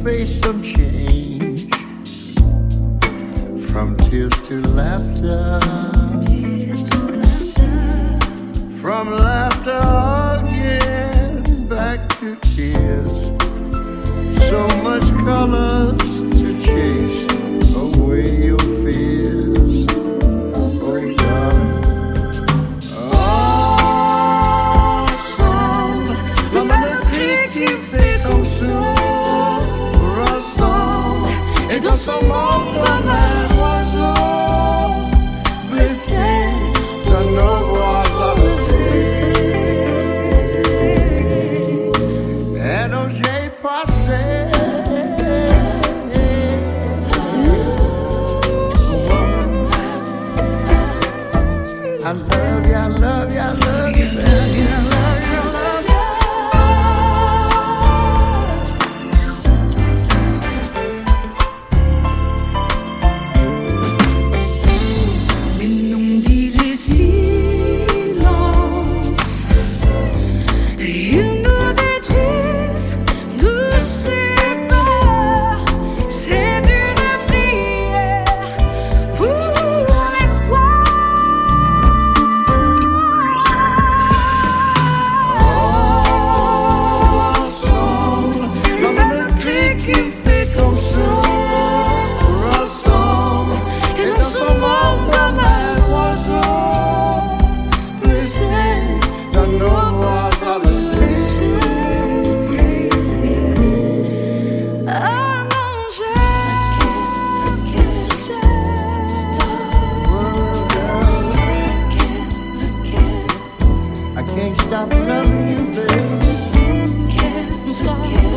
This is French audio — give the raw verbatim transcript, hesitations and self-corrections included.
face some change, from tears to laughter, tears to laughter, from laughter again back to tears. So much colors to chase away your fears. Oh, darling. Ensemble, la maladie qui fait qu'on se ressemble. Et dans son monde comme un oiseau blessé de nos voix abaissées. Et donc j'ai passé. I love you, I love you, I love you, I love you, I love you, I love you. les non-dits, les silences, ils nous détruisent, nous séparent. C'est une prière pour l'espoir. Ensemble, la même cri qui fait qu'on se ressemble. Et dans son monde comme un oiseau blessé, dans nos voix abaissées. Ah non, je can't stop. I can't stop loving you, baby. Can't stop.